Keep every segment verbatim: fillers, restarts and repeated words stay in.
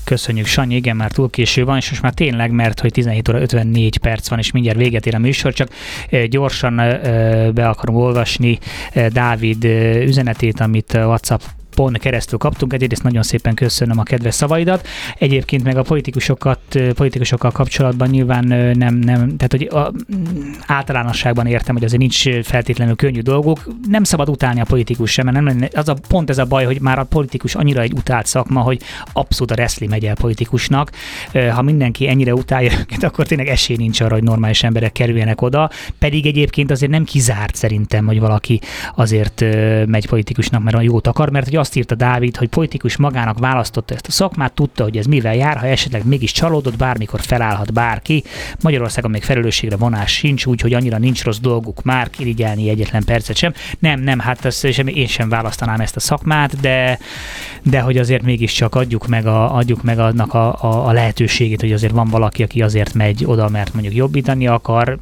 Köszönjük, Sanyi, igen, már túl késő van, és most már tényleg, mert hogy tizenhét óra ötvennégy perc van, és mindjárt véget ér a műsor, csak gyorsan be akarom olvasni Dávid üzenetét, amit WhatsApp pont keresztül kaptunk. Egyrészt nagyon szépen köszönöm a kedves szavaidat. Egyébként meg a politikusokat, politikusokkal kapcsolatban nyilván nem, nem tehát hogy a, általánosságban értem, hogy azért nincs feltétlenül könnyű dolgok. Nem szabad utálni a politikus sem, mert nem, az a, pont ez a baj, hogy már a politikus annyira egy utált szakma, hogy abszolút a reszli megy el politikusnak. Ha mindenki ennyire utálja őket, akkor tényleg esély nincs arra, hogy normális emberek kerüljenek oda. Pedig egyébként azért nem kizárt szerintem, hogy valaki azért megy politikusnak, mert a jót akar, mert hogy azt írta Dávid, hogy politikus magának választotta ezt a szakmát, tudta, hogy ez mivel jár, ha esetleg mégis csalódott, bármikor felállhat bárki. Magyarországon még felelősségre vonás sincs, úgyhogy annyira nincs rossz dolguk már kirigyelni egyetlen percet sem. Nem, nem, hát ezt sem, én sem választanám ezt a szakmát, de, de hogy azért mégiscsak adjuk meg, a, adjuk meg annak a, a, a lehetőségét, hogy azért van valaki, aki azért megy oda, mert mondjuk jobbítani akar.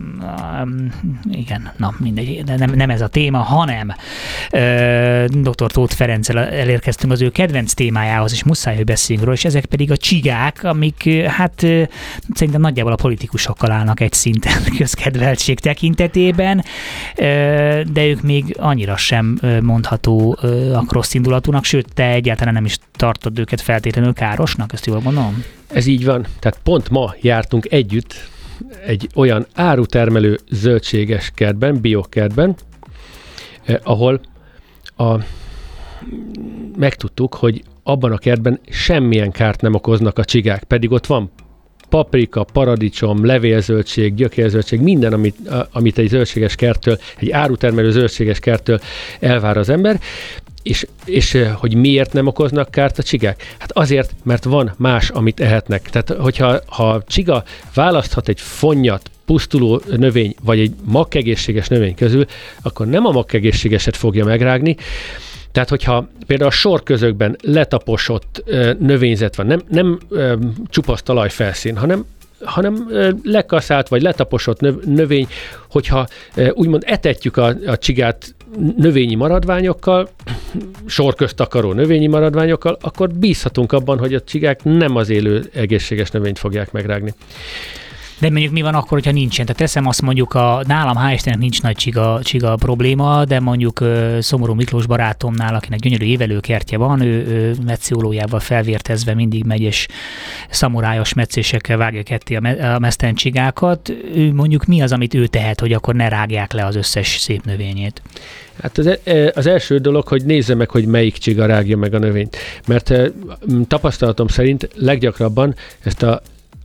Igen, na mindegy, de nem, nem ez a téma, hanem dr. Tóth Ferenccel elérkeztünk az ő kedvenc témájához, és muszáj, hogy beszéljünk róla, és ezek pedig a csigák, amik hát szerintem nagyjából a politikusokkal állnak egy szinten közkedveltség tekintetében, de ők még annyira sem mondhatóak rossz indulatúnak, sőt, te egyáltalán nem is tartod őket feltétlenül károsnak, ezt jól mondom? Ez így van. Tehát pont ma jártunk együtt egy olyan árutermelő zöldséges kertben, biokertben, eh, ahol a megtudtuk, hogy abban a kertben semmilyen kárt nem okoznak a csigák, pedig ott van paprika, paradicsom, levélzöldség, gyökérzöldség, minden, amit, amit egy zöldséges kerttől, egy árutermelő zöldséges kerttől elvár az ember, és, és hogy miért nem okoznak kárt a csigák? Hát azért, mert van más, amit ehetnek. Tehát, hogyha ha a csiga választhat egy fonnyat, pusztuló növény, vagy egy makkegészséges növény közül, akkor nem a makkegészségeset fogja megrágni. Tehát, hogyha például a sorközökben letaposott ö, növényzet van, nem, nem ö, csupasz talajfelszín, hanem, hanem ö, lekaszált vagy letaposott növ, növény, hogyha ö, úgymond etetjük a, a csigát növényi maradványokkal, sorköztakaró növényi maradványokkal, akkor bízhatunk abban, hogy a csigák nem az élő egészséges növényt fogják megrágni. De mondjuk mi van akkor, hogyha nincsen? Tehát teszem azt mondjuk, a, nálam hál' Istennek nincs nagy csiga, csiga probléma, de mondjuk uh, Szomorú Miklós barátomnál, akinek gyönyörű évelőkertje van, ő, ő metszólójával felvértezve mindig megy, és szamurájos metszésekkel vágja ketté a, me- a mesztelen csigákat. Ő mondjuk mi az, amit ő tehet, hogy akkor ne rágják le az összes szép növényét? Hát az, az első dolog, hogy nézze meg, hogy melyik csiga rágja meg a növényt. Mert tapasztalatom szerint leggyakrabban ezt a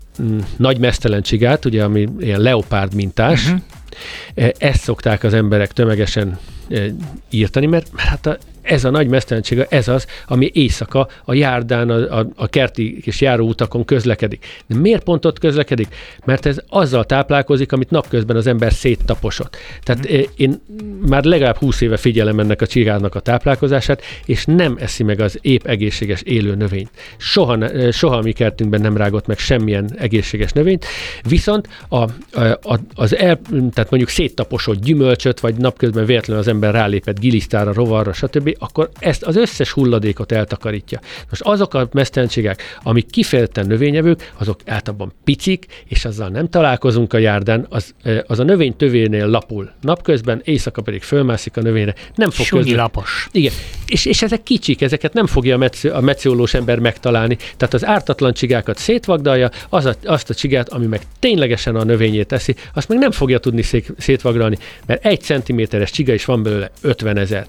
nagy meztelen csigát, ugye, ami ilyen leopárd mintás, uh-huh. ezt szokták az emberek tömegesen írtani, mert, mert hát a, ez a nagy meztelen csiga, ez az, ami éjszaka a járdán, a, a, a kerti és járóutakon közlekedik. De miért pont ott közlekedik? Mert ez azzal táplálkozik, amit napközben az ember széttaposott. Tehát uh-huh. én már legalább húsz éve figyelem ennek a csigának a táplálkozását, és nem eszi meg az épp egészséges élő növényt. Soha, soha a mi kertünkben nem rágott meg semmilyen egészséges növényt, viszont a, a, az el, tehát mondjuk széttaposott gyümölcsöt, vagy napközben véletlenül az ember rálépett gilisztára, rovarra, stb., akkor ezt az összes hulladékot eltakarítja. Most azok a mesztelenségek, amik kifejezetten növényevők, azok általában picik, és azzal nem találkozunk a járdán, az, az a növény tövénél lapul napközben, éjszaka pedig fölmászik a növényre. Nem fog Súnyi lapos. Igen, és, és ezek kicsik, ezeket nem fogja a, metsz, a metszólós ember megtalálni. Tehát az ártatlan csigákat szétvagdalja, az a, azt a csigát, ami meg ténylegesen a növényét teszi, azt meg nem fogja tudni szék, szétvagdalni, mert egy centiméteres csiga is van belőle ötvenezer.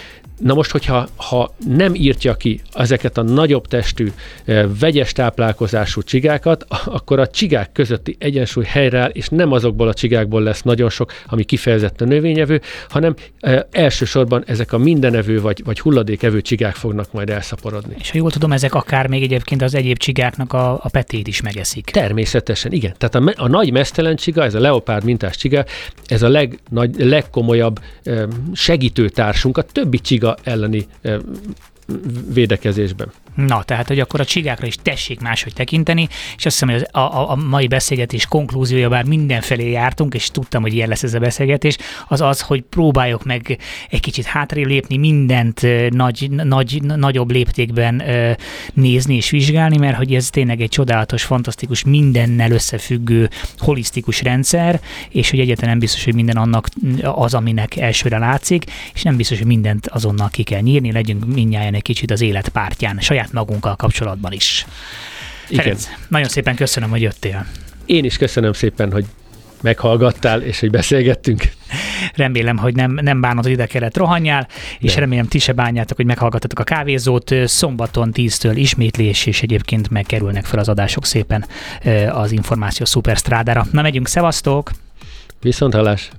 Na most, hogyha ha nem írtja ki ezeket a nagyobb testű, vegyes táplálkozású csigákat, akkor a csigák közötti egyensúly helyreáll, és nem azokból a csigákból lesz nagyon sok, ami kifejezetten növényevő, hanem elsősorban ezek a mindenevő vagy, vagy hulladékevő csigák fognak majd elszaporodni. És ha jól tudom, ezek akár még egyébként az egyéb csigáknak a, a petét is megeszik. Természetesen, igen. Tehát a, a nagy meztelen csiga, ez a leopárd mintás csiga, ez a legnagy, legkomolyabb segítőtársunk, a többi csiga elleni védekezésben. Na, tehát, hogy akkor a csigákra is tessék máshogy tekinteni, és azt hiszem, hogy az, a, a mai beszélgetés konklúziója, bár mindenfelé jártunk, és tudtam, hogy ilyen lesz ez a beszélgetés, az az, hogy próbáljuk meg egy kicsit hátrébb lépni, mindent nagy, nagy, nagyobb léptékben nézni és vizsgálni, mert hogy ez tényleg egy csodálatos, fantasztikus, mindennel összefüggő, holisztikus rendszer, és hogy egyáltalán nem biztos, hogy minden annak az, aminek elsőre látszik, és nem biztos, hogy mindent azonnal ki kell nyírni, legyünk mindnyáján egy kicsit az élet pártján, saját magunkkal kapcsolatban is. Igen. Ferenc, nagyon szépen köszönöm, hogy jöttél. Én is köszönöm szépen, hogy meghallgattál, és hogy beszélgettünk. Remélem, hogy nem, nem bánod, hogy ide kellett rohanjál, és nem. Remélem, ti se bánjátok, hogy meghallgattatok a kávézót. Szombaton tíztől ismétlés, és egyébként megkerülnek fel az adások szépen az Információ Szuperstrádára. Na, megyünk, szevasztok! Viszont hallás!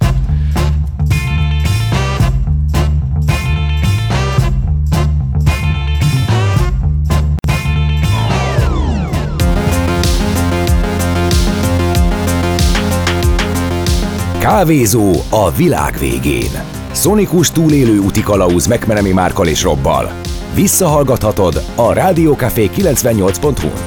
Kávézó a világ végén. Szonikus túlélő úti kalauz McMenemy Márkkal és Robbal. Visszahallgathatod a Rádiókafé kilencvennyolc pont hu-n.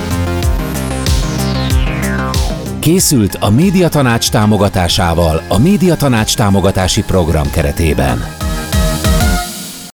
Készült a Médiatanács támogatásával a Médiatanács támogatási program keretében.